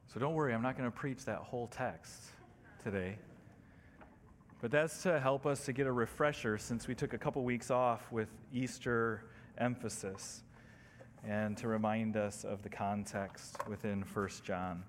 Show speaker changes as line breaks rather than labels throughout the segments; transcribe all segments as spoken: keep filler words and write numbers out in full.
So don't worry, I'm not going to preach that whole text today. But that's to help us to get a refresher since we took a couple weeks off with Easter emphasis and to remind us of the context within First John.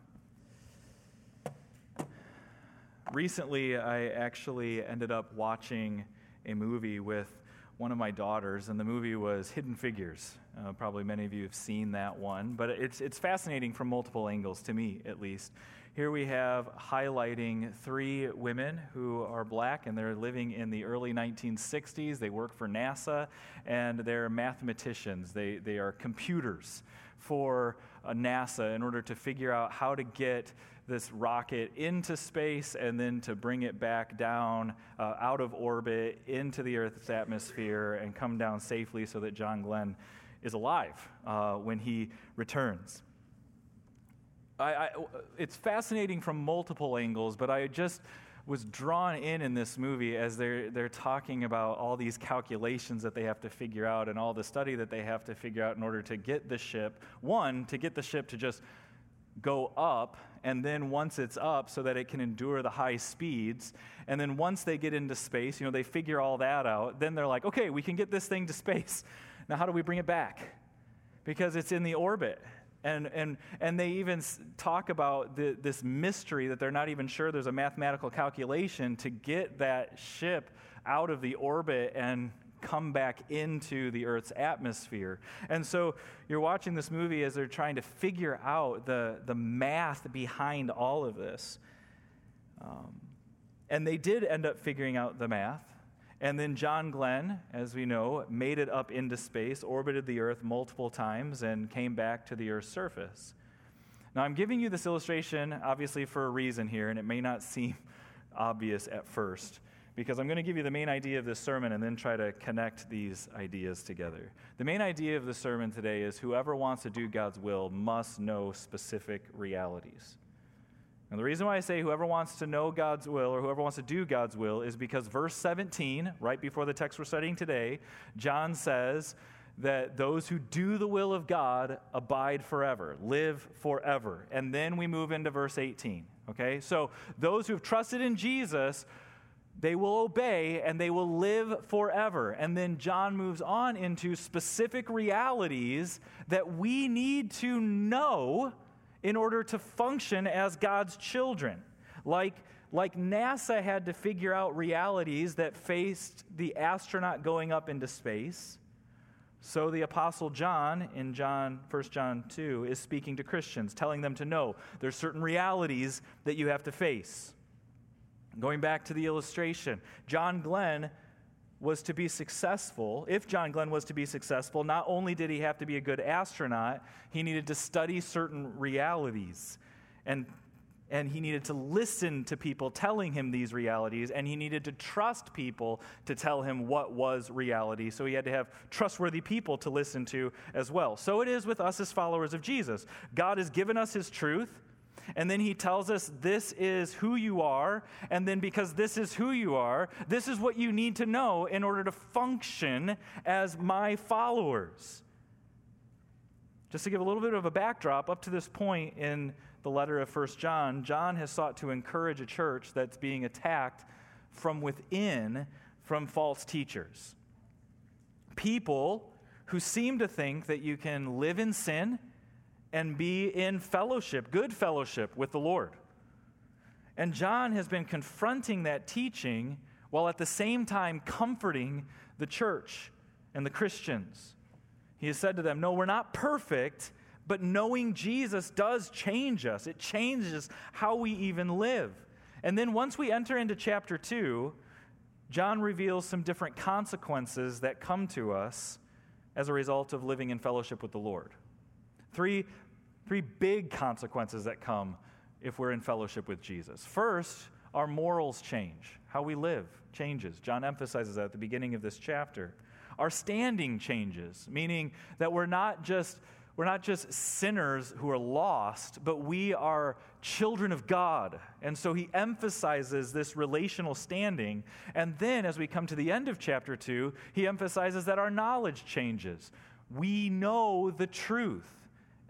Recently, I actually ended up watching a movie with one of my daughters, and the movie was Hidden Figures. Uh, probably many of you have seen that one, but it's it's fascinating from multiple angles, to me at least. Here we have highlighting three women who are black, and they're living in the early nineteen sixties. They work for NASA, and they're mathematicians. They, they are computers for uh, NASA in order to figure out how to get this rocket into space and then to bring it back down uh, out of orbit into the Earth's atmosphere and come down safely so that John Glenn is alive uh, when he returns. I, I, it's fascinating from multiple angles, but I just was drawn in in this movie as they're they're talking about all these calculations that they have to figure out and all the study that they have to figure out in order to get the ship, one, to get the ship to just go up, and then once it's up so that it can endure the high speeds, and then once they get into space, you know, they figure all that out, then they're like, okay, we can get this thing to space. Now how do we bring it back? Because it's in the orbit. And and and they even talk about the, this mystery that they're not even sure there's a mathematical calculation to get that ship out of the orbit and come back into the Earth's atmosphere. And so you're watching this movie as they're trying to figure out the, the math behind all of this. Um, and they did end up figuring out the math. And then John Glenn, as we know, made it up into space, orbited the Earth multiple times, and came back to the Earth's surface. Now, I'm giving you this illustration, obviously, for a reason here, and it may not seem obvious at first, because I'm going to give you the main idea of this sermon and then try to connect these ideas together. The main idea of the sermon today is whoever wants to do God's will must know specific realities. And the reason why I say whoever wants to know God's will or whoever wants to do God's will is because verse seventeen, right before the text we're studying today, John says that those who do the will of God abide forever, live forever. And then we move into verse eighteen, okay? So those who have trusted in Jesus, they will obey and they will live forever. And then John moves on into specific realities that we need to know in order to function as God's children. Like, like NASA had to figure out realities that faced the astronaut going up into space, so the Apostle John in John, First John two is speaking to Christians, telling them to know there's certain realities that you have to face. Going back to the illustration, John Glenn was to be successful. If John Glenn was to be successful, not only did he have to be a good astronaut, he needed to study certain realities. And, and he needed to listen to people telling him these realities, and he needed to trust people to tell him what was reality. So he had to have trustworthy people to listen to as well. So it is with us as followers of Jesus. God has given us his truth, and then he tells us this is who you are, and then because this is who you are, this is what you need to know in order to function as my followers. Just to give a little bit of a backdrop, up to this point in the letter of First John, John has sought to encourage a church that's being attacked from within from false teachers. People who seem to think that you can live in sin and be in fellowship, good fellowship with the Lord. And John has been confronting that teaching while at the same time comforting the church and the Christians. He has said to them, no, we're not perfect, but knowing Jesus does change us. It changes how we even live. And then once we enter into chapter two, John reveals some different consequences that come to us as a result of living in fellowship with the Lord. Three, three big consequences that come if we're in fellowship with Jesus. First, our morals change. How we live changes. John emphasizes that at the beginning of this chapter. Our standing changes, meaning that we're not just we're not just sinners who are lost, but we are children of God. And so he emphasizes this relational standing. And then as we come to the end of chapter two, he emphasizes that our knowledge changes. We know the truth.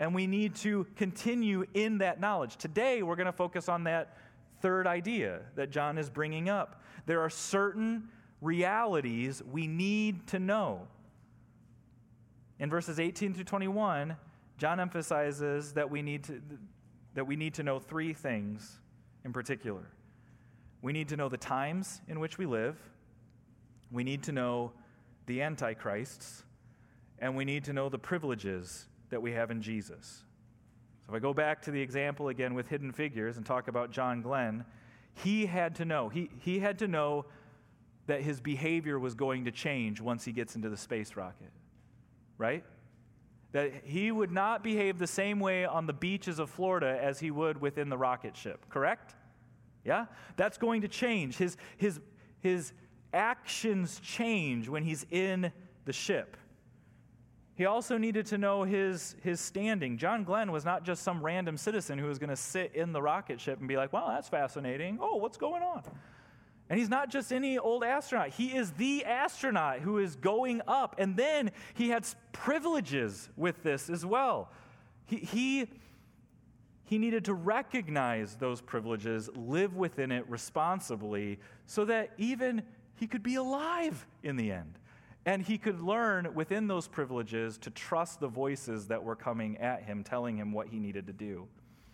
and we need to continue in that knowledge. Today, we're going to focus on that third idea that John is bringing up. There are certain realities we need to know. In verses eighteen through twenty-one, John emphasizes that we need to that we need to know three things in particular. We need to know the times in which we live. We need to know the antichrists, and we need to know the privileges that we have in Jesus. So if I go back to the example again with Hidden Figures and talk about John Glenn, he had to know. He, he had to know that his behavior was going to change once he gets into the space rocket, right? That he would not behave the same way on the beaches of Florida as he would within the rocket ship, correct? Yeah? That's going to change. His, his, his actions change when he's in the ship. He also needed to know his, his standing. John Glenn was not just some random citizen who was going to sit in the rocket ship and be like, wow, that's fascinating. Oh, what's going on? And he's not just any old astronaut. He is the astronaut who is going up. And then he had privileges with this as well. He, he, he needed to recognize those privileges, live within it responsibly, so that even he could be alive in the end. And he could learn within those privileges to trust the voices that were coming at him, telling him what he needed to do.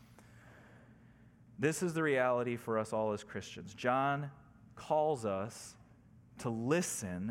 This is the reality for us all as Christians. John calls us to listen,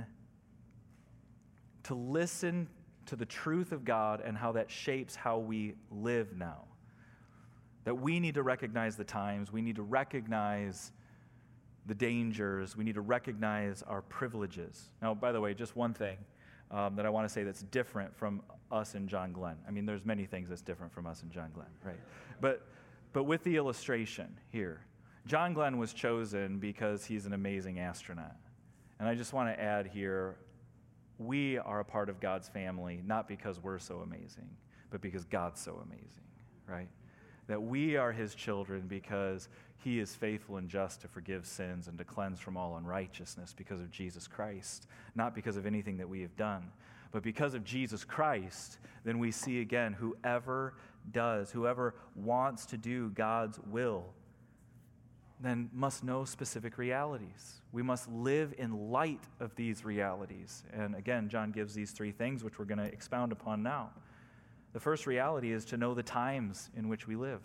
to listen to the truth of God and how that shapes how we live now. That we need to recognize the times, we need to recognize the dangers, we need to recognize our privileges. Now, by the way, just one thing um, that I want to say that's different from us and John Glenn. I mean, there's many things that's different from us and John Glenn, right? But, but with the illustration here, John Glenn was chosen because he's an amazing astronaut. And I just want to add here, we are a part of God's family, not because we're so amazing, but because God's so amazing, right? That we are his children because he is faithful and just to forgive sins and to cleanse from all unrighteousness because of Jesus Christ, not because of anything that we have done. But because of Jesus Christ, then we see again, whoever does, whoever wants to do God's will, then must know specific realities. We must live in light of these realities. And again, John gives these three things, which we're going to expound upon now. The first reality is to know the times in which we live.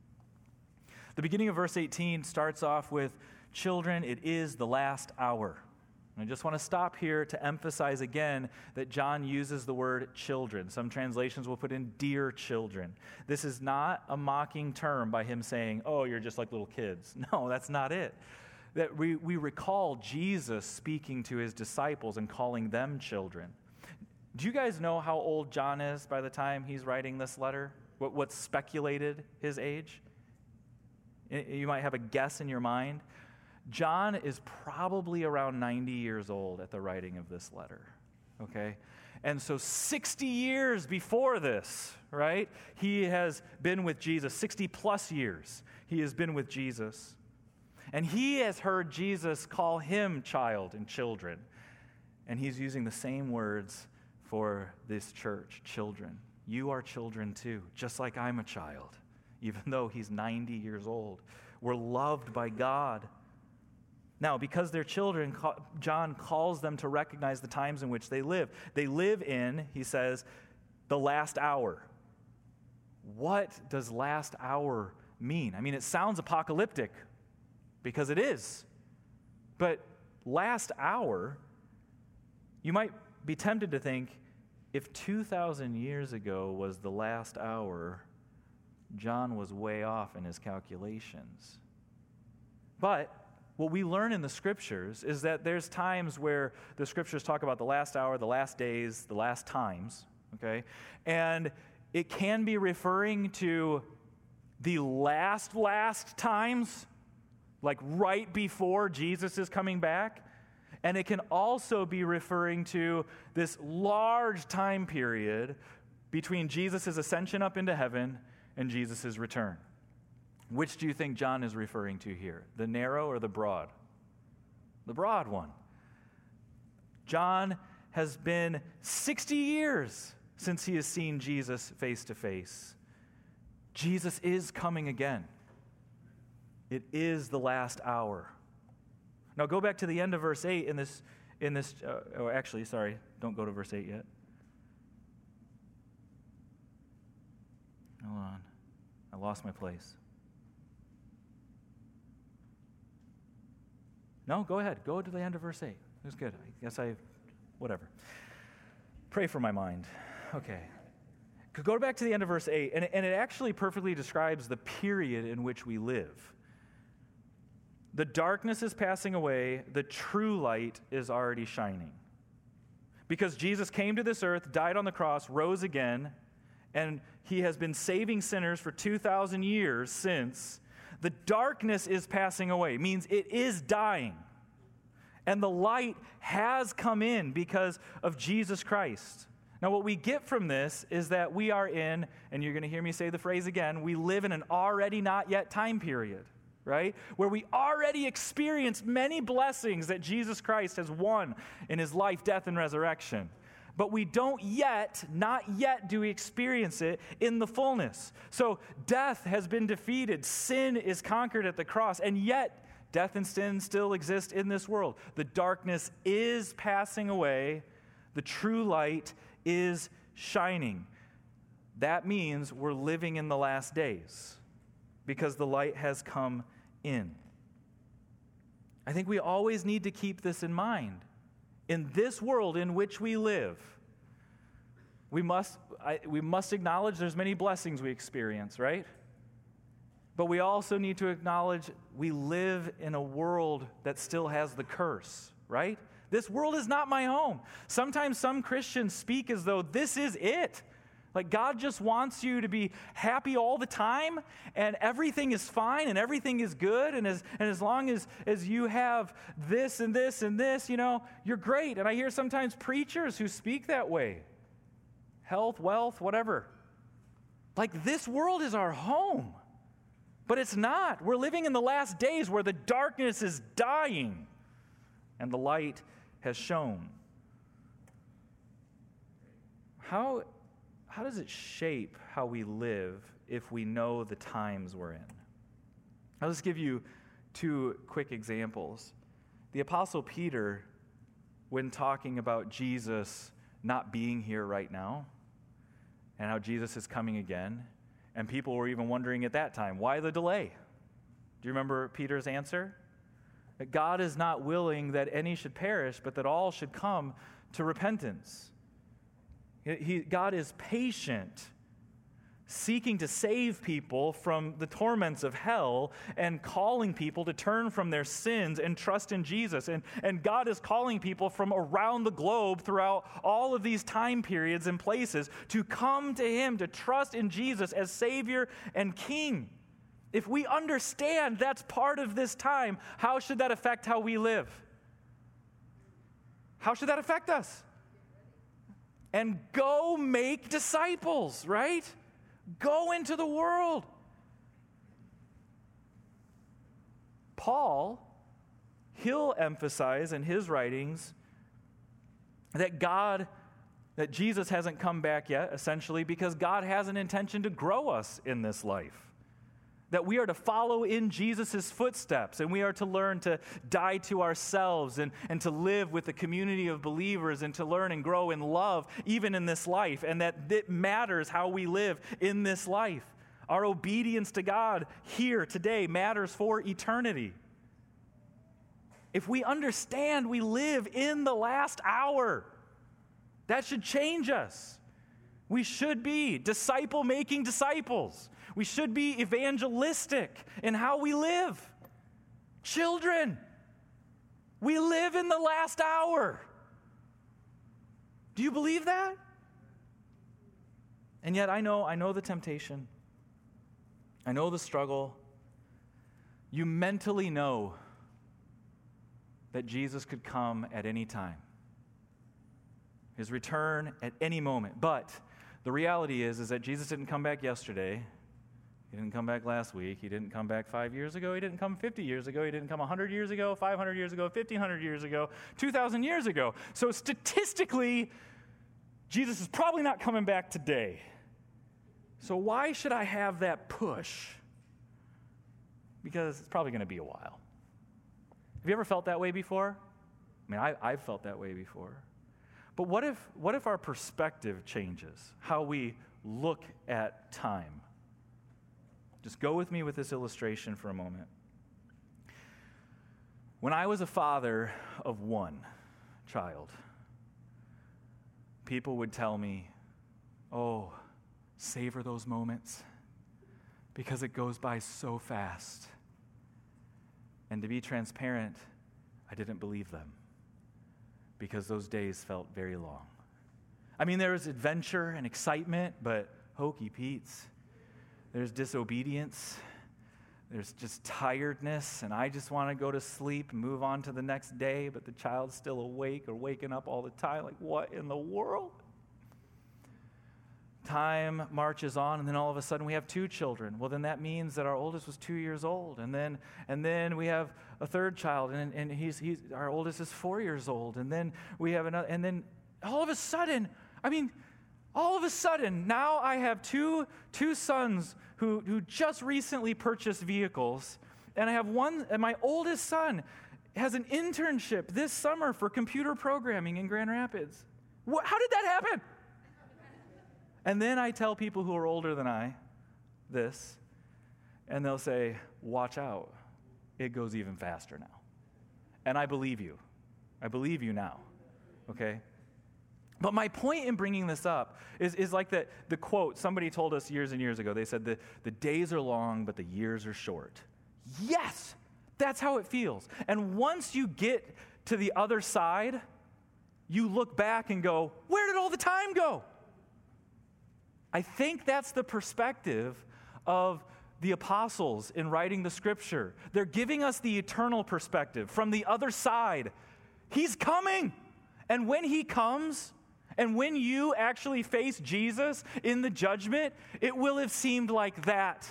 The beginning of verse eighteen starts off with, children, it is the last hour. And I just want to stop here to emphasize again that John uses the word children. Some translations will put in dear children. This is not a mocking term by him saying, oh, you're just like little kids. No, that's not it. That we, we recall Jesus speaking to his disciples and calling them children. Do you guys know how old John is by the time he's writing this letter? What, what's speculated his age? You might have a guess in your mind. John is probably around ninety years old at the writing of this letter, okay? And so sixty years before this, right, he has been with Jesus. sixty plus years he has been with Jesus. And he has heard Jesus call him child and children. And he's using the same words for this church, children. You are children too, just like I'm a child, even though he's ninety years old. We're loved by God. Now, because they're children, John calls them to recognize the times in which they live. They live in, he says, the last hour. What does last hour mean? I mean, it sounds apocalyptic because it is. But last hour, you might be tempted to think, if two thousand years ago was the last hour, John was way off in his calculations. But what we learn in the Scriptures is that there's times where the Scriptures talk about the last hour, the last days, the last times, okay? And it can be referring to the last, last times, like right before Jesus is coming back. And it can also be referring to this large time period between Jesus' ascension up into heaven and Jesus' return. Which do you think John is referring to here? The narrow or the broad? The broad one. John has been sixty years since he has seen Jesus face to face. Jesus is coming again. It is the last hour. Now go back to the end of verse eight in this, in this uh, oh, actually, sorry, don't go to verse eight yet. Hold on. I lost my place. No, go ahead. Go to the end of verse eight. It was good. I guess I, whatever. Pray for my mind. Okay. Go back to the end of verse eight, and, and it actually perfectly describes the period in which we live. The darkness is passing away. The true light is already shining. Because Jesus came to this earth, died on the cross, rose again, and he has been saving sinners for two thousand years since. The darkness is passing away, means it is dying. And the light has come in because of Jesus Christ. Now, what we get from this is that we are in, and you're going to hear me say the phrase again, we live in an already not yet time period, right? Where we already experience many blessings that Jesus Christ has won in his life, death, and resurrection. But we don't yet, not yet do we experience it in the fullness. So death has been defeated. Sin is conquered at the cross. And yet, death and sin still exist in this world. The darkness is passing away. The true light is shining. That means we're living in the last days because the light has come in. I think we always need to keep this in mind. In this world in which we live, we must, I, we must acknowledge there's many blessings we experience, right? But we also need to acknowledge we live in a world that still has the curse, right? This world is not my home. Sometimes some Christians speak as though this is it. Like God just wants you to be happy all the time and everything is fine and everything is good. And as, and as long as, as you have this and this and this, you know, you're great. And I hear sometimes preachers who speak that way. Health, wealth, whatever. Like this world is our home. But it's not. We're living in the last days where the darkness is dying and the light has shone. How, how does it shape how we live if we know the times we're in? I'll just give you two quick examples. The Apostle Peter, when talking about Jesus not being here right now and how Jesus is coming again, and people were even wondering at that time, why the delay? Do you remember Peter's answer? That God is not willing that any should perish, but that all should come to repentance. He, God is patient, seeking to save people from the torments of hell and calling people to turn from their sins and trust in Jesus. And, and God is calling people from around the globe throughout all of these time periods and places to come to him, to trust in Jesus as Savior and King. If we understand that's part of this time, how should that affect how we live? How should that affect us? And go make disciples, right? Go into the world. Paul, he'll emphasize in his writings that God, that Jesus hasn't come back yet, essentially, because God has an intention to grow us in this life. That we are to follow in Jesus' footsteps, and we are to learn to die to ourselves and, and to live with a community of believers and to learn and grow in love even in this life, and that it matters how we live in this life. Our obedience to God here today matters for eternity. If we understand we live in the last hour, that should change us. We should be disciple-making disciples. We should be evangelistic in how we live. Children, we live in the last hour. Do you believe that? And yet I know, I know the temptation. I know the struggle. You mentally know that Jesus could come at any time. His return at any moment. But the reality is, is that Jesus didn't come back yesterday. He didn't come back last week. He didn't come back five years ago. He didn't come fifty years ago. He didn't come one hundred years ago, five hundred years ago, fifteen hundred years ago, two thousand years ago. So statistically, Jesus is probably not coming back today. So why should I have that push? Because it's probably going to be a while. Have you ever felt that way before? I mean, I, I've felt that way before. But what if, what if our perspective changes, how we look at time? Just go with me with this illustration for a moment. When I was a father of one child, people would tell me, oh, savor those moments because it goes by so fast. And to be transparent, I didn't believe them because those days felt very long. I mean, there was adventure and excitement, but hokey Pete's. There's disobedience. There's just tiredness, and I just want to go to sleep and move on to the next day, but the child's still awake or waking up all the time. Like, what in the world? Time marches on, and then all of a sudden we have two children. Well, then that means that our oldest was two years old, and then and then we have a third child, and and he's he's our oldest is four years old, and then we have another, and then all of a sudden, I mean, all of a sudden now I have two two sons who who just recently purchased vehicles, and I have one, and my oldest son has an internship this summer for computer programming in Grand Rapids. What, how did that happen? And then I tell people who are older than I this, and they'll say, watch out, it goes even faster now. And I believe you. I believe you now, okay? But my point in bringing this up is, is like the, the quote somebody told us years and years ago. They said, the, the days are long, but the years are short. Yes, that's how it feels. And once you get to the other side, you look back and go, where did all the time go? I think that's the perspective of the apostles in writing the scripture. They're giving us the eternal perspective from the other side. He's coming. And when he comes, and when you actually face Jesus in the judgment, it will have seemed like that.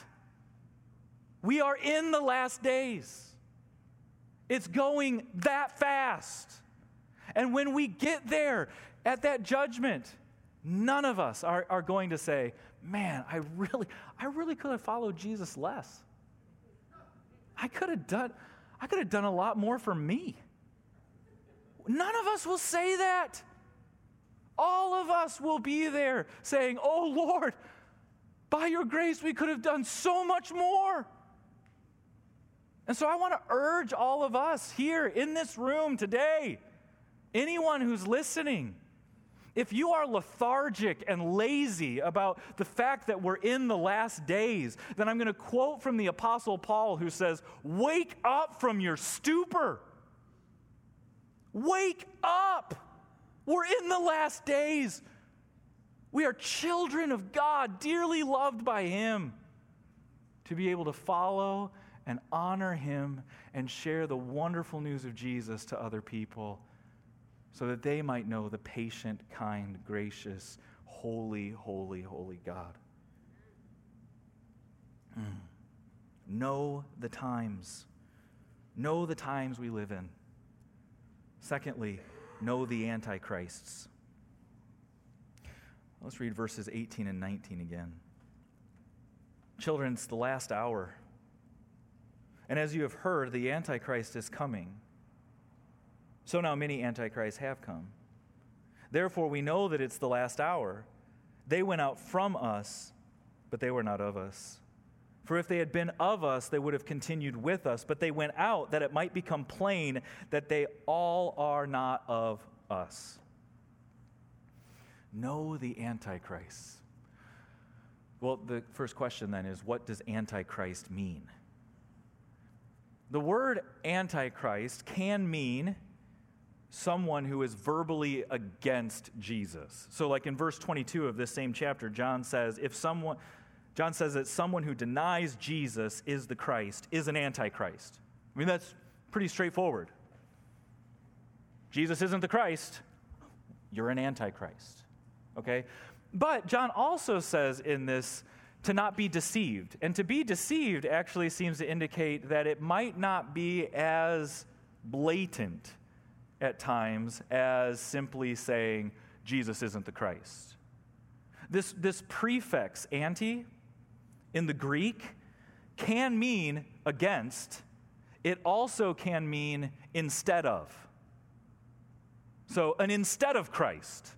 We are in the last days. It's going that fast. And when we get there at that judgment, none of us are, are going to say, man, I really, I really could have followed Jesus less. I could have done, I could have done a lot more for me. None of us will say that. All of us will be there saying, oh Lord, by your grace we could have done so much more. And so I want to urge all of us here in this room today, anyone who's listening, if you are lethargic and lazy about the fact that we're in the last days, then I'm going to quote from the Apostle Paul who says, wake up from your stupor. Wake up. We're in the last days. We are children of God, dearly loved by him. To be able to follow and honor him and share the wonderful news of Jesus to other people, so that they might know the patient, kind, gracious, holy, holy, holy God. Mm. Know the times. Know the times we live in. Secondly, know the antichrists. Let's read verses eighteen and nineteen again. Children, it's the last hour. And as you have heard, the Antichrist is coming. So now many antichrists have come. Therefore, we know that it's the last hour. They went out from us, but they were not of us. For if they had been of us, they would have continued with us. But they went out that it might become plain that they all are not of us. Know the antichrists. Well, the first question then is, what does antichrist mean? The word antichrist can mean someone who is verbally against Jesus. So like in verse twenty-two of this same chapter, John says, if someone, John says that someone who denies Jesus is the Christ is an antichrist. I mean, that's pretty straightforward. Jesus isn't the Christ, you're an antichrist. Okay? But John also says in this to not be deceived. And to be deceived actually seems to indicate that it might not be as blatant at times as simply saying Jesus isn't the Christ. This, this prefix, anti, in the Greek, can mean against. It also can mean instead of. So, an instead of Christ.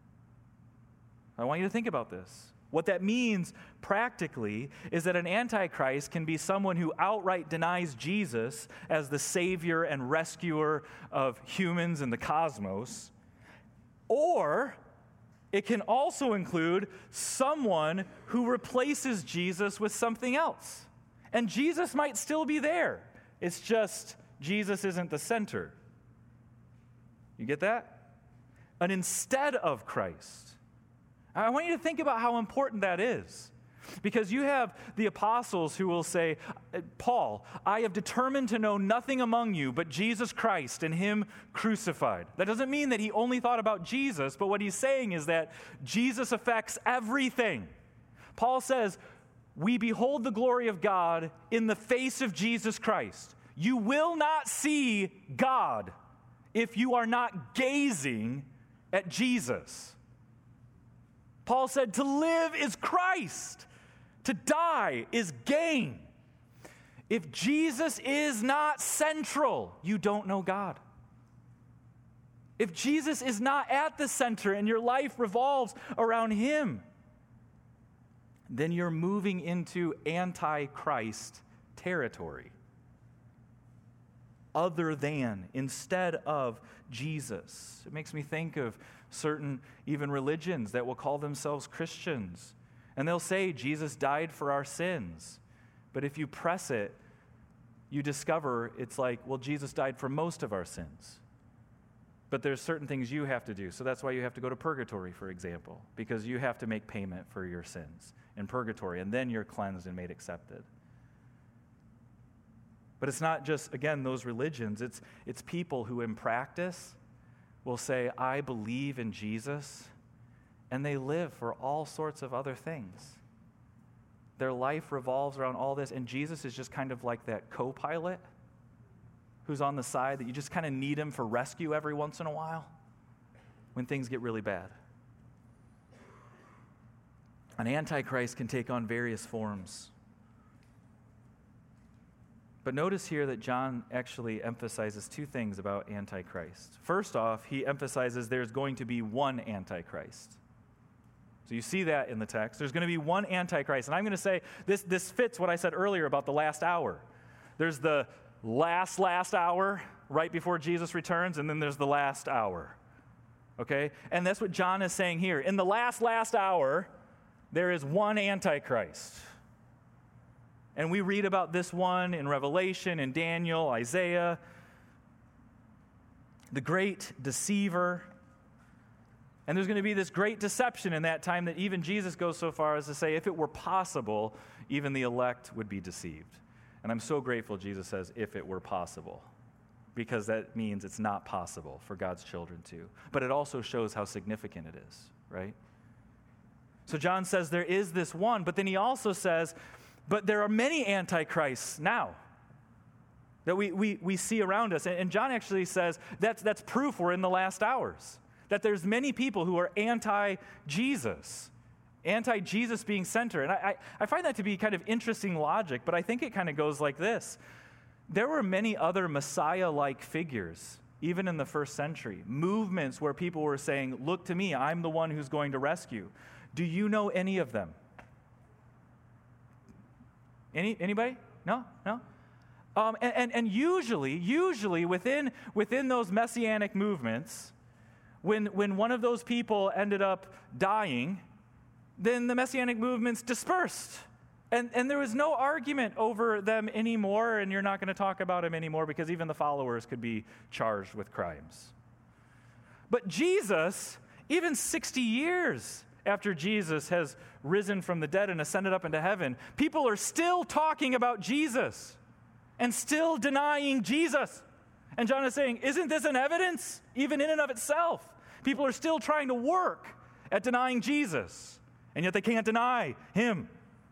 I want you to think about this. What that means practically is that an antichrist can be someone who outright denies Jesus as the Savior and rescuer of humans and the cosmos, or it can also include someone who replaces Jesus with something else. And Jesus might still be there. It's just Jesus isn't the center. You get that? An instead of Christ. I want you to think about how important that is. Because you have the apostles who will say, Paul, I have determined to know nothing among you but Jesus Christ and him crucified. That doesn't mean that he only thought about Jesus, but what he's saying is that Jesus affects everything. Paul says, we behold the glory of God in the face of Jesus Christ. You will not see God if you are not gazing at Jesus. Paul said, to live is Christ. To die is gain. If Jesus is not central, you don't know God. If Jesus is not at the center and your life revolves around him, then you're moving into anti-Christ territory. Other than, instead of Jesus. It makes me think of certain even religions that will call themselves Christians. And they'll say Jesus died for our sins. But if you press it, you discover it's like, well, Jesus died for most of our sins. But there's certain things you have to do. So that's why you have to go to purgatory, for example, because you have to make payment for your sins in purgatory, and then you're cleansed and made accepted. But it's not just, again, those religions. It's, it's people who in practice will say, I believe in Jesus, and they live for all sorts of other things. Their life revolves around all this, and Jesus is just kind of like that co-pilot who's on the side that you just kind of need him for rescue every once in a while when things get really bad. An antichrist can take on various forms. But notice here that John actually emphasizes two things about Antichrist. First off, he emphasizes there's going to be one Antichrist. So you see that in the text. There's going to be one Antichrist. And I'm going to say this, this fits what I said earlier about the last hour. There's the last, last hour right before Jesus returns, and then there's the last hour. Okay? And that's what John is saying here. In the last, last hour, there is one Antichrist. And we read about this one in Revelation, in Daniel, Isaiah, the great deceiver. And there's going to be this great deception in that time that even Jesus goes so far as to say, if it were possible, even the elect would be deceived. And I'm so grateful Jesus says, if it were possible, because that means it's not possible for God's children to. But it also shows how significant it is, right? So John says there is this one, but then he also says, but there are many antichrists now that we, we, we see around us. And John actually says that's, that's proof we're in the last hours, that there's many people who are anti-Jesus, anti-Jesus being center. And I, I, I find that to be kind of interesting logic, but I think it kind of goes like this. There were many other Messiah-like figures, even in the first century, movements where people were saying, look to me, I'm the one who's going to rescue. Do you know any of them? Any anybody? No? No? Um, and, and, and usually, usually within, within those messianic movements, when, when one of those people ended up dying, then the messianic movements dispersed. And, and there was no argument over them anymore, and you're not going to talk about them anymore because even the followers could be charged with crimes. But Jesus, even sixty years after Jesus has risen from the dead and ascended up into heaven, people are still talking about Jesus and still denying Jesus. And John is saying, isn't this an evidence, even in and of itself? People are still trying to work at denying Jesus, and yet they can't deny him.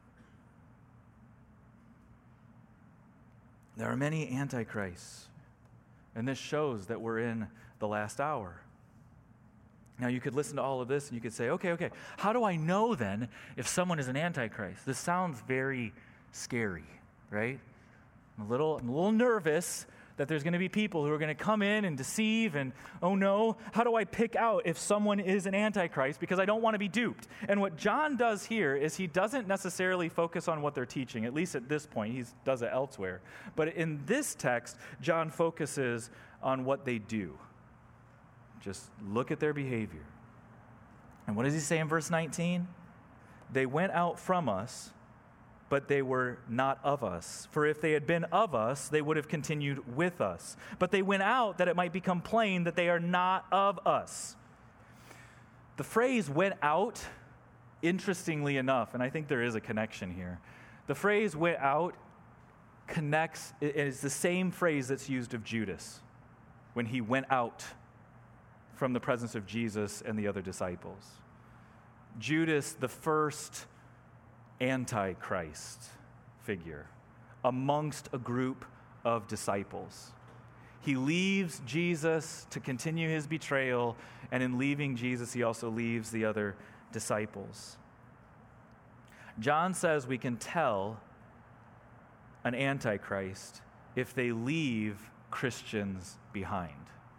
There are many antichrists, and this shows that we're in the last hour. Now, you could listen to all of this and you could say, okay, okay, how do I know then if someone is an antichrist? This sounds very scary, right? I'm a little, I'm a little nervous that there's going to be people who are going to come in and deceive and, oh no, how do I pick out if someone is an antichrist? Because I don't want to be duped. And what John does here is he doesn't necessarily focus on what they're teaching, at least at this point. He does it elsewhere. But in this text, John focuses on what they do. Just look at their behavior. And what does he say in verse nineteen? They went out from us, but they were not of us. For if they had been of us, they would have continued with us. But they went out that it might become plain that they are not of us. The phrase went out, interestingly enough, and I think there is a connection here. The phrase went out connects, it is the same phrase that's used of Judas when he went out from the presence of Jesus and the other disciples. Judas, the first Antichrist figure amongst a group of disciples. He leaves Jesus to continue his betrayal, and in leaving Jesus, he also leaves the other disciples. John says we can tell an Antichrist if they leave Christians behind.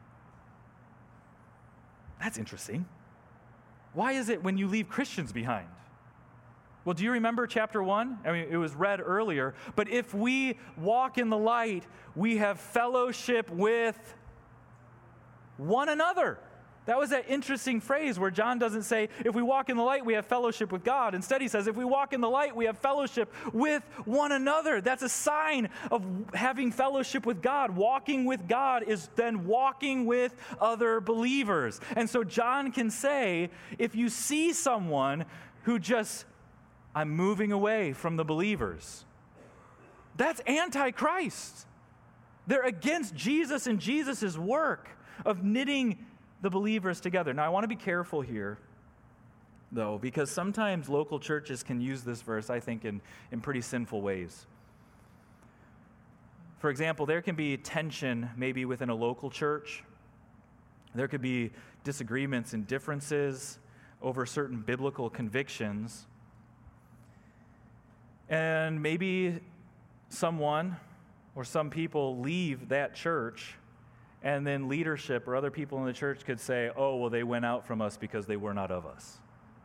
That's interesting. Why is it when you leave Christians behind? Well, do you remember chapter one? I mean, it was read earlier. But if we walk in the light, we have fellowship with one another. That was that interesting phrase where John doesn't say, if we walk in the light, we have fellowship with God. Instead, he says, if we walk in the light, we have fellowship with one another. That's a sign of having fellowship with God. Walking with God is then walking with other believers. And so John can say, if you see someone who just, I'm moving away from the believers, that's Antichrist. They're against Jesus and Jesus' work of knitting the believers together. Now, I want to be careful here, though, because sometimes local churches can use this verse, I think, in, in pretty sinful ways. For example, there can be tension maybe within a local church. There could be disagreements and differences over certain biblical convictions. And maybe someone or some people leave that church, and then leadership or other people in the church could say, oh, well, they went out from us because they were not of us.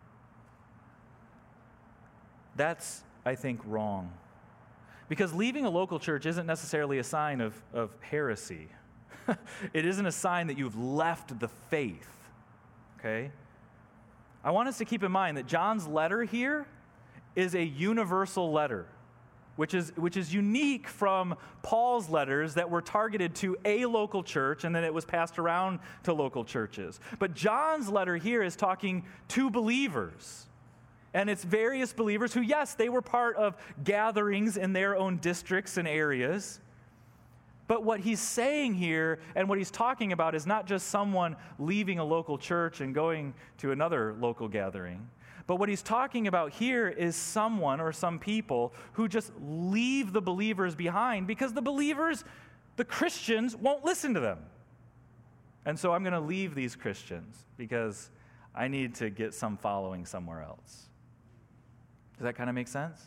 That's, I think, wrong. Because leaving a local church isn't necessarily a sign of, of heresy. It isn't a sign that you've left the faith, okay? I want us to keep in mind that John's letter here is a universal letter, which is which is unique from Paul's letters that were targeted to a local church, and then it was passed around to local churches. But John's letter here is talking to believers. And it's various believers who, yes, they were part of gatherings in their own districts and areas. But what he's saying here and what he's talking about is not just someone leaving a local church and going to another local gathering. But what he's talking about here is someone or some people who just leave the believers behind because the believers, the Christians, won't listen to them. And so I'm going to leave these Christians because I need to get some following somewhere else. Does that kind of make sense?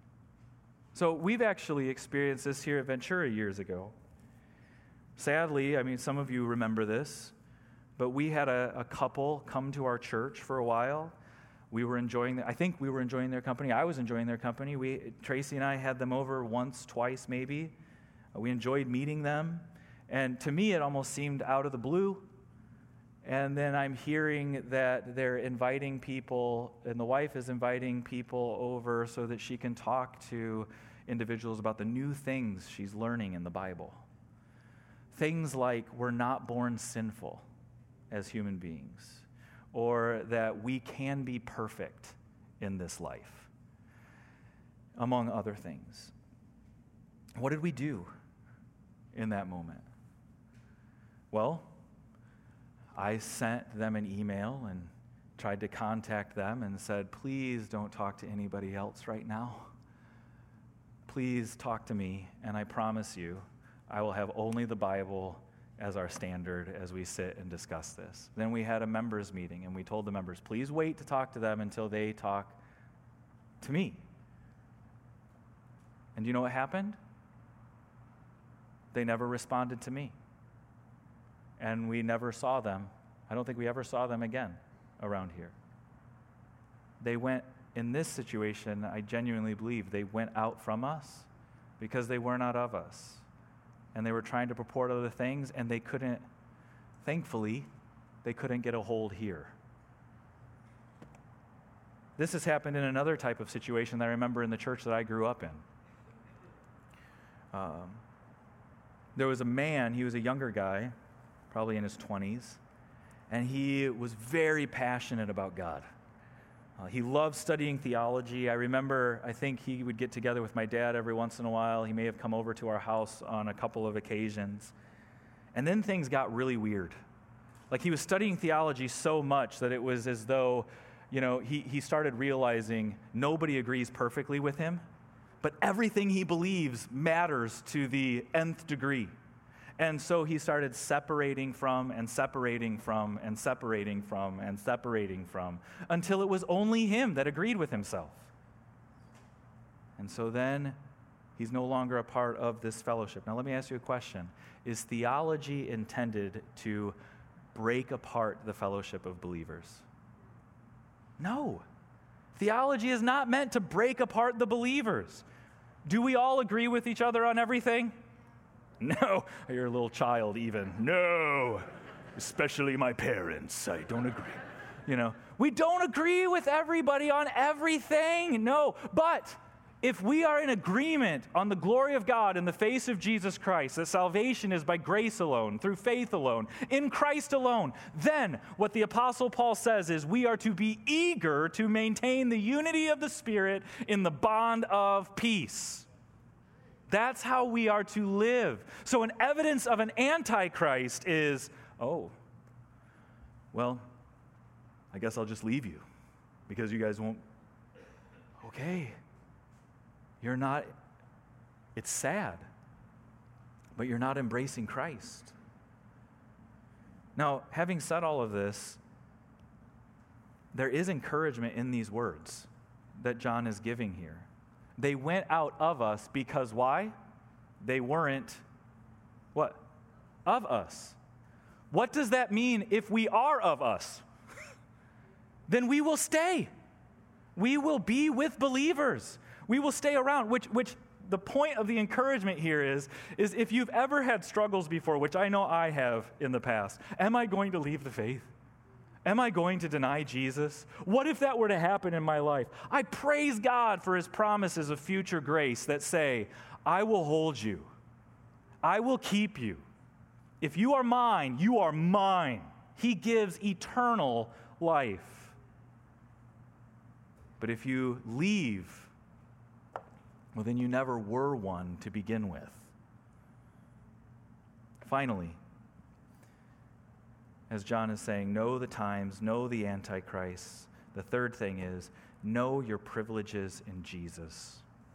So we've actually experienced this here at Ventura years ago. Sadly, I mean, some of you remember this, but we had a, a couple come to our church for a while. We were enjoying, the, I think we were enjoying their company. I was enjoying their company. We, Tracy and I had them over once, twice maybe. We enjoyed meeting them. And to me, it almost seemed out of the blue. And then I'm hearing that they're inviting people, and the wife is inviting people over so that she can talk to individuals about the new things she's learning in the Bible. Things like we're not born sinful as human beings, or that we can be perfect in this life, among other things. What did we do in that moment? Well, I sent them an email and tried to contact them and said, please don't talk to anybody else right now. Please talk to me, and I promise you I will have only the Bible as our standard as we sit and discuss this. Then we had a members meeting, and we told the members, please wait to talk to them until they talk to me. And you know what happened? They never responded to me. And we never saw them. I don't think we ever saw them again around here. They went, in this situation, I genuinely believe they went out from us because they were not of us. And they were trying to purport other things, and they couldn't, thankfully, they couldn't get a hold here. This has happened in another type of situation that I remember in the church that I grew up in. Um, there was a man, he was a younger guy, probably in his twenties, and he was very passionate about God. Uh, he loved studying theology. I remember, I think he would get together with my dad every once in a while. He may have come over to our house on a couple of occasions. And then things got really weird. Like he was studying theology so much that it was as though, you know, he, he started realizing nobody agrees perfectly with him, but everything he believes matters to the nth degree. And so he started separating from and separating from and separating from and separating from until it was only him that agreed with himself. And so then he's no longer a part of this fellowship. Now let me ask you a question. Is theology intended to break apart the fellowship of believers? No. Theology is not meant to break apart the believers. Do we all agree with each other on everything? No. You're a little child even. No. Especially my parents. I don't agree. You know, we don't agree with everybody on everything. No. But if we are in agreement on the glory of God in the face of Jesus Christ, that salvation is by grace alone, through faith alone, in Christ alone, then what the Apostle Paul says is we are to be eager to maintain the unity of the Spirit in the bond of peace. That's how we are to live. So an evidence of an antichrist is, oh, well, I guess I'll just leave you because you guys won't. Okay. You're not, it's sad, but you're not embracing Christ. Now, having said all of this, there is encouragement in these words that John is giving here. They went out of us because why? They weren't, what? Of us. What does that mean if we are of us? Then we will stay. We will be with believers. We will stay around, which, which the point of the encouragement here is, is if you've ever had struggles before, which I know I have in the past, am I going to leave the faith? Am I going to deny Jesus? What if that were to happen in my life? I praise God for his promises of future grace that say, I will hold you. I will keep you. If you are mine, you are mine. He gives eternal life. But if you leave, well, then you never were one to begin with. Finally, as John is saying, know the times, know the Antichrist. The third thing is, know your privileges in Jesus.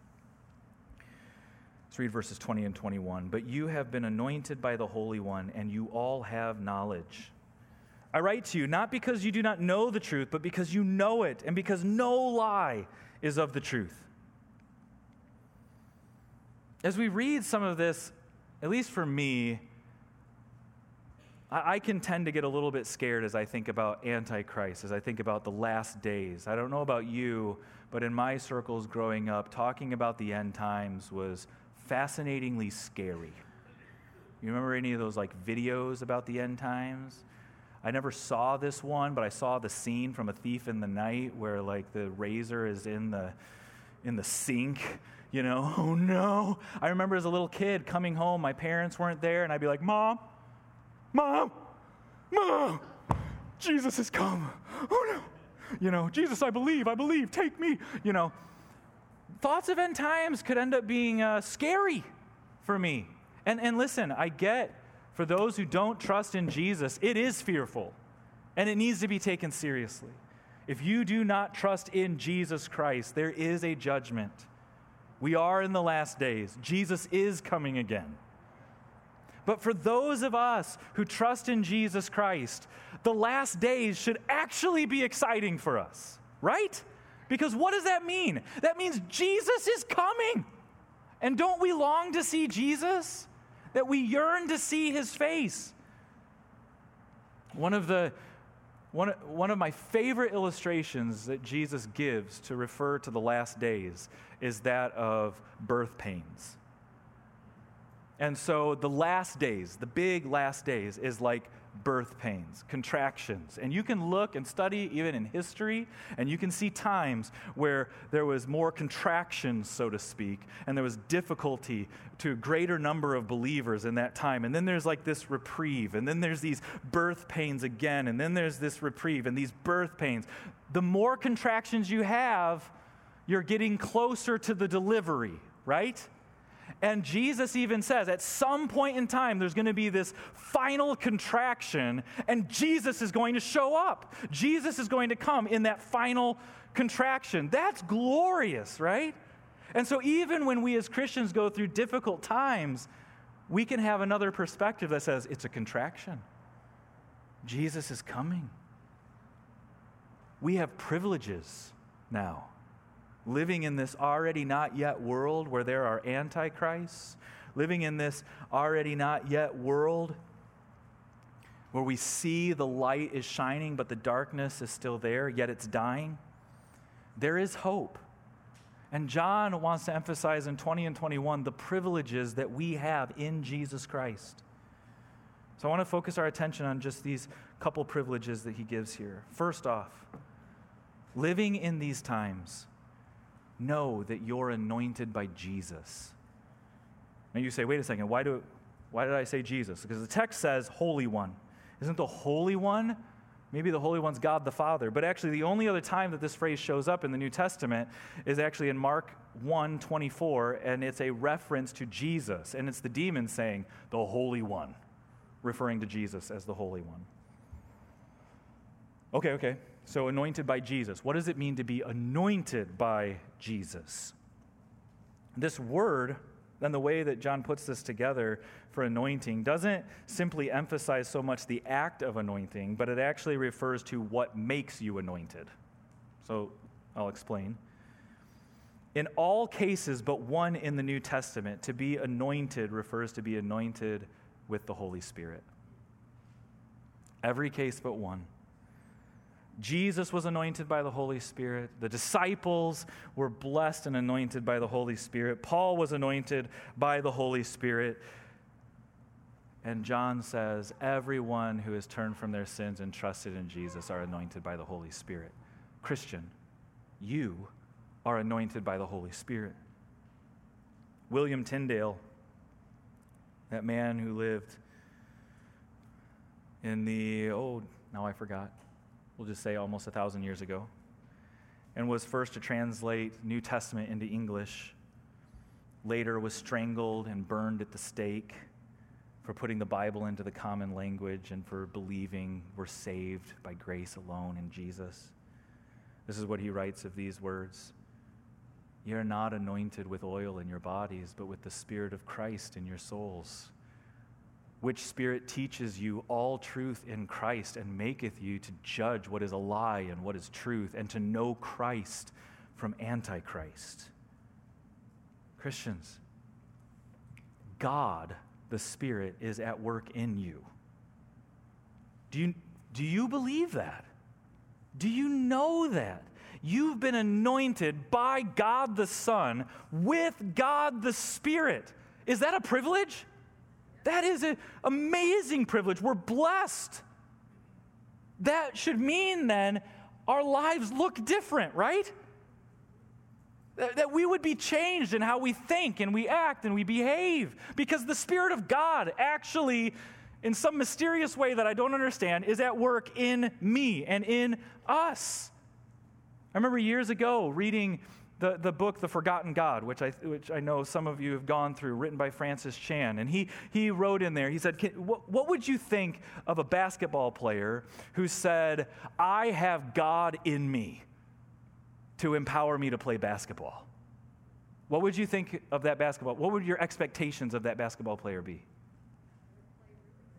Let's read verses twenty and twenty-one. But you have been anointed by the Holy One, and you all have knowledge. I write to you, not because you do not know the truth, but because you know it, and because no lie is of the truth. As we read some of this, at least for me, I can tend to get a little bit scared as I think about Antichrist, as I think about the last days. I don't know about you, but in my circles growing up, talking about the end times was fascinatingly scary. You remember any of those like videos about the end times? I never saw this one, but I saw the scene from A Thief in the Night where like the razor is in the in the sink, you know, oh no. I remember as a little kid coming home, my parents weren't there, and I'd be like, Mom, Mom, Mom, Jesus has come. Oh no. You know, Jesus, I believe, I believe, take me. You know, thoughts of end times could end up being uh, scary for me. And and listen, I get for those who don't trust in Jesus, it is fearful, and it needs to be taken seriously. If you do not trust in Jesus Christ, there is a judgment. We are in the last days. Jesus is coming again. But for those of us who trust in Jesus Christ, the last days should actually be exciting for us, right? Because what does that mean? That means Jesus is coming. And don't we long to see Jesus? That we yearn to see his face. One of the one, one of my favorite illustrations that Jesus gives to refer to the last days is that of birth pains. And so the last days, the big last days, is like birth pains, contractions. And you can look and study even in history, and you can see times where there was more contractions, so to speak, and there was difficulty to a greater number of believers in that time. And then there's like this reprieve, and then there's these birth pains again, and then there's this reprieve, and these birth pains. The more contractions you have, you're getting closer to the delivery, right? And Jesus even says at some point in time, there's going to be this final contraction, and Jesus is going to show up. Jesus is going to come in that final contraction. That's glorious, right? And so even when we as Christians go through difficult times, we can have another perspective that says it's a contraction. Jesus is coming. We have privileges now. Living in this already not yet world where there are antichrists, living in this already not yet world where we see the light is shining but the darkness is still there, yet it's dying, there is hope. And John wants to emphasize in twenty and twenty-one the privileges that we have in Jesus Christ. So I want to focus our attention on just these couple privileges that he gives here. First off, living in these times, know that you're anointed by Jesus. Now you say, wait a second, why do why did I say Jesus? Because the text says Holy One. Isn't the Holy One? Maybe the Holy One's God the Father. But actually the only other time that this phrase shows up in the New Testament is actually in Mark one twenty-four, and it's a reference to Jesus. And it's the demon saying, the Holy One, referring to Jesus as the Holy One. Okay, okay. So anointed by Jesus. What does it mean to be anointed by Jesus? This word, and the way that John puts this together for anointing, doesn't simply emphasize so much the act of anointing, but it actually refers to what makes you anointed. So I'll explain. In all cases but one in the New Testament, to be anointed refers to be anointed with the Holy Spirit. Every case but one. Jesus was anointed by the Holy Spirit. The disciples were blessed and anointed by the Holy Spirit. Paul was anointed by the Holy Spirit. And John says, everyone who has turned from their sins and trusted in Jesus are anointed by the Holy Spirit. Christian, you are anointed by the Holy Spirit. William Tyndale, that man who lived in the, oh, now I forgot. We'll just say almost a thousand years ago, and was first to translate New Testament into English, later was strangled and burned at the stake for putting the Bible into the common language and for believing we're saved by grace alone in Jesus. This is what he writes of these words. You're not anointed with oil in your bodies, but with the Spirit of Christ in your souls, which Spirit teaches you all truth in Christ and maketh you to judge what is a lie and what is truth, and to know Christ from Antichrist. Christians, God, the Spirit, is at work in you. Do you, do you believe that? Do you know that? You've been anointed by God the Son with God the Spirit. Is that a privilege? That is an amazing privilege. We're blessed. That should mean then our lives look different, right? That, that we would be changed in how we think and we act and we behave, because the Spirit of God actually, in some mysterious way that I don't understand, is at work in me and in us. I remember years ago reading The, the book, The Forgotten God, which I, which I know some of you have gone through, written by Francis Chan. And he, he wrote in there, he said, what, what would you think of a basketball player who said, I have God in me to empower me to play basketball? What would you think of that basketball? What would your expectations of that basketball player be?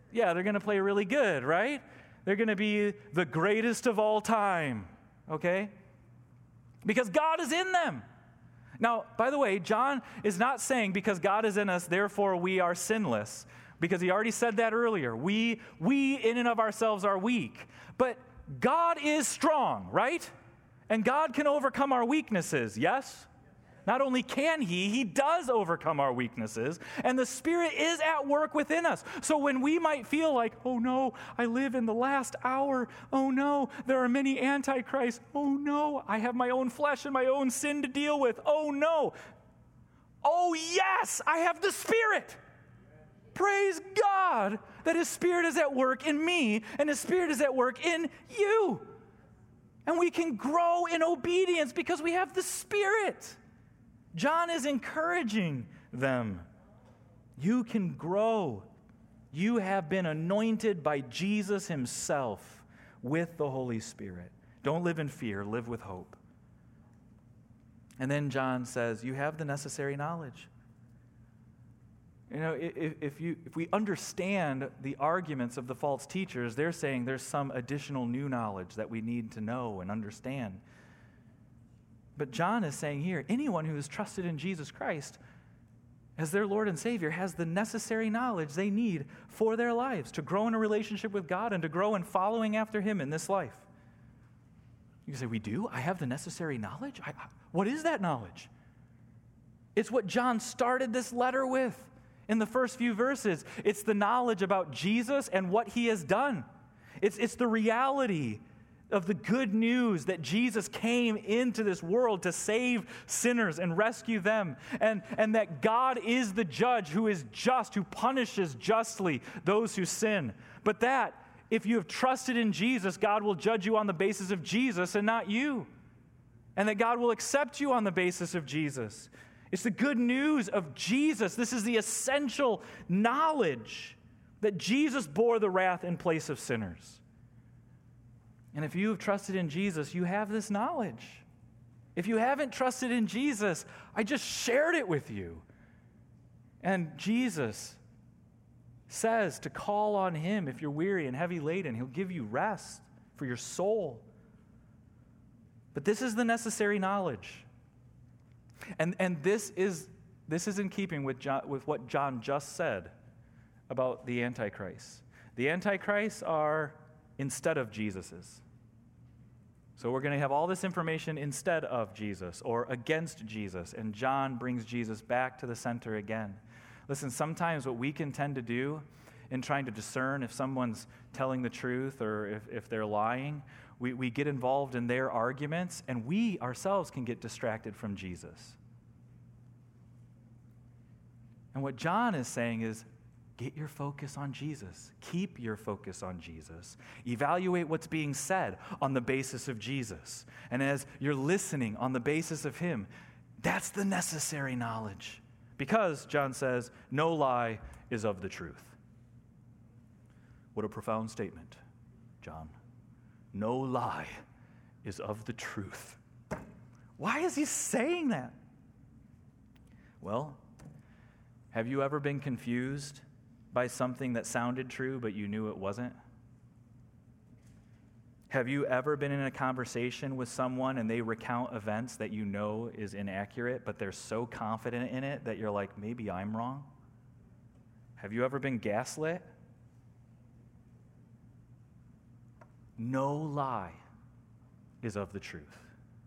Yeah, they're going to play really good, right? They're going to be the greatest of all time, okay? Because God is in them. Now, by the way, John is not saying because God is in us, therefore we are sinless, because he already said that earlier. We, we in and of ourselves are weak. But God is strong, right? And God can overcome our weaknesses, yes? Not only can he, he does overcome our weaknesses, and the Spirit is at work within us. So when we might feel like, oh no, I live in the last hour. Oh no, there are many antichrists. Oh no, I have my own flesh and my own sin to deal with. Oh no. Oh yes, I have the Spirit. Praise God that his Spirit is at work in me, and his Spirit is at work in you. And we can grow in obedience because we have the Spirit. John is encouraging them. You can grow. You have been anointed by Jesus himself with the Holy Spirit. Don't live in fear, live with hope. And then John says, you have the necessary knowledge. You know, if, if, you, if we understand the arguments of the false teachers, they're saying there's some additional new knowledge that we need to know and understand. But John is saying here, anyone who has trusted in Jesus Christ as their Lord and Savior has the necessary knowledge they need for their lives to grow in a relationship with God and to grow in following after him in this life. You say, we do? I have the necessary knowledge? I, what is that knowledge? It's what John started this letter with in the first few verses. It's the knowledge about Jesus and what he has done. It's, it's the reality of the good news that Jesus came into this world to save sinners and rescue them, and, and that God is the judge who is just, who punishes justly those who sin. But that, if you have trusted in Jesus, God will judge you on the basis of Jesus and not you, and that God will accept you on the basis of Jesus. It's the good news of Jesus. This is the essential knowledge that Jesus bore the wrath in place of sinners. And if you have trusted in Jesus, you have this knowledge. If you haven't trusted in Jesus, I just shared it with you. And Jesus says to call on him if you're weary and heavy laden. He'll give you rest for your soul. But this is the necessary knowledge. And, and this is, this is in keeping with, John, with what John just said about the Antichrist. The Antichrists are instead of Jesus's. So we're going to have all this information instead of Jesus or against Jesus, and John brings Jesus back to the center again. Listen, sometimes what we can tend to do in trying to discern if someone's telling the truth or if, if they're lying, we, we get involved in their arguments, and we ourselves can get distracted from Jesus. And what John is saying is, get your focus on Jesus. Keep your focus on Jesus. Evaluate what's being said on the basis of Jesus. And as you're listening on the basis of him, that's the necessary knowledge. Because, John says, no lie is of the truth. What a profound statement, John. No lie is of the truth. Why is he saying that? Well, have you ever been confused by something that sounded true, but you knew it wasn't? Have you ever been in a conversation with someone and they recount events that you know is inaccurate, but they're so confident in it that you're like, maybe I'm wrong? Have you ever been gaslit? No lie is of the truth.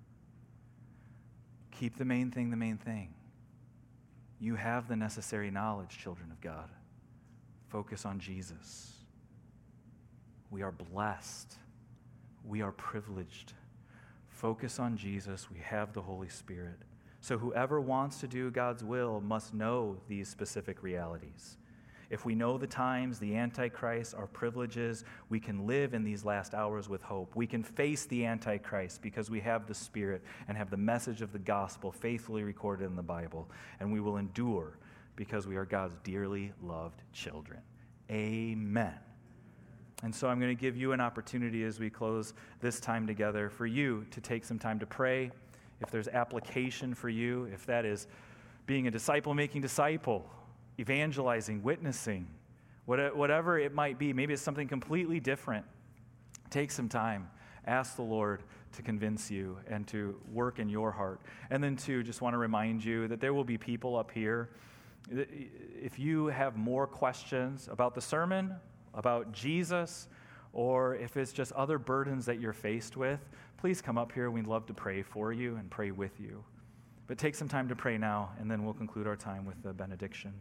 Keep the main thing the main thing. You have the necessary knowledge, children of God. Focus on Jesus. We are blessed. We are privileged. Focus on Jesus. We have the Holy Spirit. So whoever wants to do God's will must know these specific realities. If we know the times, the Antichrist, our privileges, we can live in these last hours with hope. We can face the Antichrist because we have the Spirit and have the message of the gospel faithfully recorded in the Bible. And we will endure because we are God's dearly loved children. Amen. And so I'm going to give you an opportunity as we close this time together for you to take some time to pray. If there's application for you, if that is being a disciple making disciple, evangelizing, witnessing, What- Whatever it might be, maybe it's something completely different. Take some time. Ask the Lord to convince you and to work in your heart. And then, too, just want to remind you that there will be people up here. If you have more questions about the sermon, about Jesus, or if it's just other burdens that you're faced with, please come up here. We'd love to pray for you and pray with you. But take some time to pray now, and then we'll conclude our time with the benediction.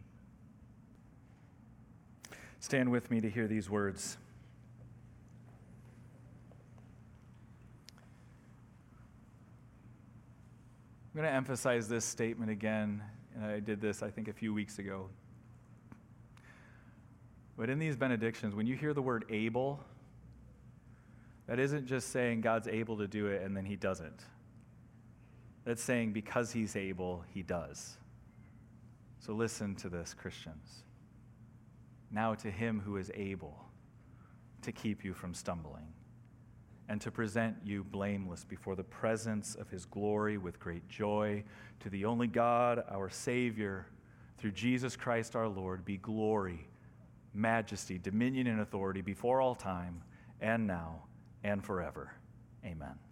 Stand with me to hear these words. I'm going to emphasize this statement again, and I did this, I think, a few weeks ago. But in these benedictions, when you hear the word able, that isn't just saying God's able to do it and then he doesn't. That's saying because he's able, he does. So listen to this, Christians. Now to him who is able to keep you from stumbling and to present you blameless before the presence of his glory with great joy, to the only God, our Savior, through Jesus Christ our Lord, be glory, majesty, dominion, and authority before all time, and now, and forever. Amen.